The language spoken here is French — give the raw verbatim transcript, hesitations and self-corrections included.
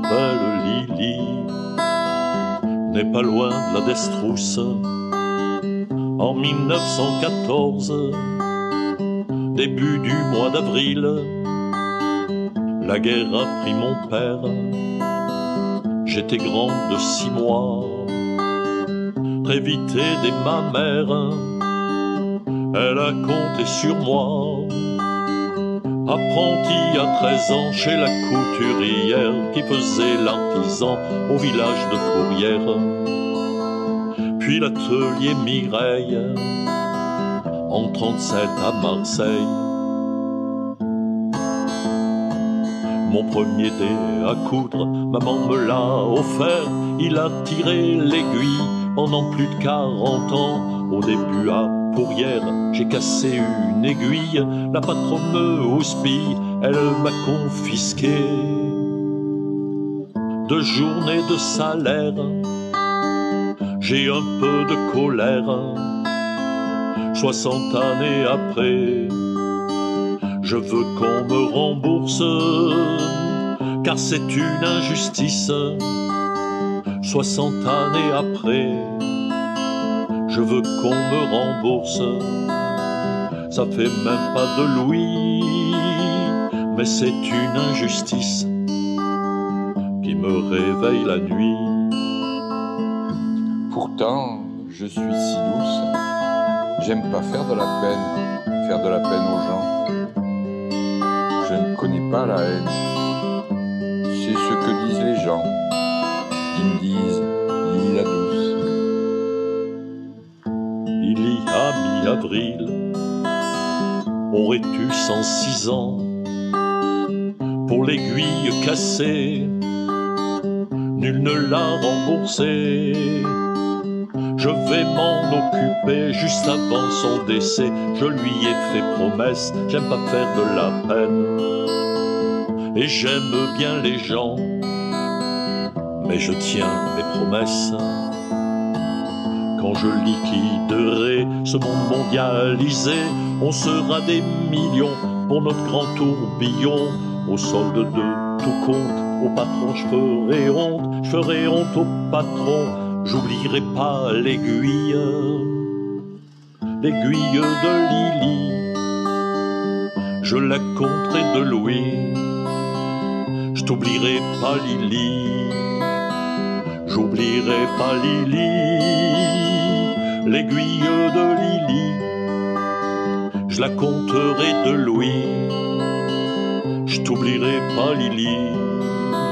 m'appelle Lily, n'est pas loin de la Destrousse. En mille neuf cent quatorze, début du mois d'avril, la guerre a pris mon père. J'étais grande de six mois, très vite aidé ma mère. Elle a compté sur moi, apprenti à treize ans chez la couturière qui faisait l'artisan au village de Courrières. Puis l'atelier Mireille en trente-sept à Marseille. Mon premier dé à coudre, maman me l'a offert. Il a tiré l'aiguille pendant plus de quarante ans. Au début à Pourrières, j'ai cassé une aiguille. La patronne me houspille, elle m'a confisqué deux journées de salaire. J'ai un peu de colère. Soixante années après, je veux qu'on me rembourse, car c'est une injustice. Soixante années après, je veux qu'on me rembourse. Ça fait même pas de louis, mais c'est une injustice qui me réveille la nuit. Pourtant, je suis si douce, j'aime pas faire de la peine, faire de la peine aux gens. Je ne connais pas la haine, c'est ce que disent les gens. Ils me disent, Lily la douce. Il y a mi-avril, aurais-tu cent six ans, pour l'aiguille cassée, nul ne l'a remboursée. Je vais m'en occuper juste avant son décès. Je lui ai fait promesse, j'aime pas faire de la peine. Et j'aime bien les gens, mais je tiens mes promesses. Quand je liquiderai ce monde mondialisé, on sera des millions pour notre grand tourbillon. Au solde de tout compte, au patron je ferai honte, je ferai honte au patron. J'oublierai pas l'aiguille, l'aiguille de Lily. Je la compterai de louis. Je t'oublierai pas Lily, j'oublierai pas Lily. L'aiguille de Lily, je la compterai de louis. Je t'oublierai pas Lily.